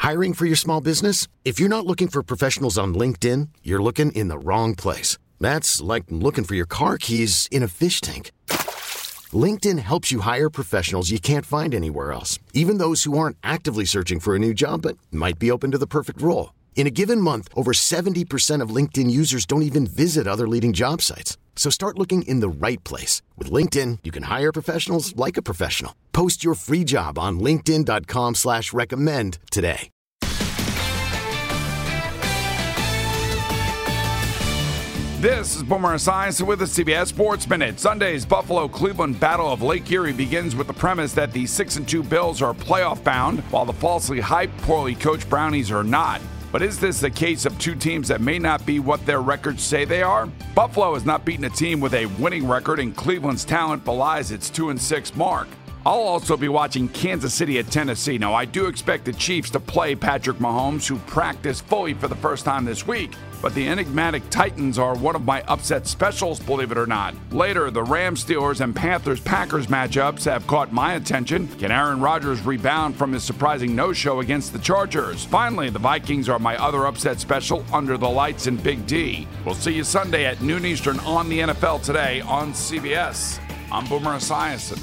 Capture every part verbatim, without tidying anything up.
Hiring for your small business? If you're not looking for professionals on LinkedIn, you're looking in the wrong place. That's like looking for your car keys in a fish tank. LinkedIn helps you hire professionals you can't find anywhere else, even those who aren't actively searching for a new job but might be open to the perfect role. In a given month, over seventy percent of LinkedIn users don't even visit other leading job sites. So start looking in the right place. With LinkedIn, you can hire professionals like a professional. Post your free job on linkedin.com slash recommend today. This is Boomer Esiason with the C B S Sports Minute. Sunday's Buffalo-Cleveland Battle of Lake Erie begins with the premise that the six and two Bills are playoff-bound, while the falsely hyped, poorly coached Brownies are not. But is this the case of two teams that may not be what their records say they are? Buffalo has not beaten a team with a winning record, and Cleveland's talent belies its two and six mark. I'll also be watching Kansas City at Tennessee. Now, I do expect the Chiefs to play Patrick Mahomes, who practiced fully for the first time this week. But the enigmatic Titans are one of my upset specials, believe it or not. Later, the Rams, Steelers, and Panthers-Packers matchups have caught my attention. Can Aaron Rodgers rebound from his surprising no-show against the Chargers? Finally, the Vikings are my other upset special, Under the Lights and Big D. We'll see you Sunday at noon Eastern on the N F L Today on C B S. I'm Boomer Esiason.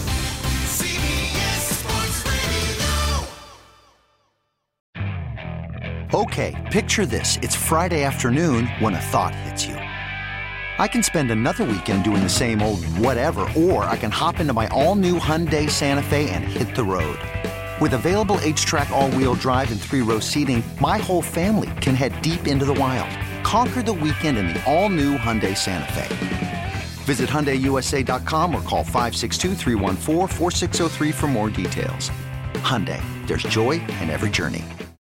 Okay, picture this. It's Friday afternoon when a thought hits you. I can spend another weekend doing the same old whatever, or I can hop into my all-new Hyundai Santa Fe and hit the road. With available H-Track all-wheel drive and three-row seating, my whole family can head deep into the wild. Conquer the weekend in the all-new Hyundai Santa Fe. Visit Hyundai U S A dot com or call five six two, three one four, four six zero three for more details. Hyundai, there's joy in every journey.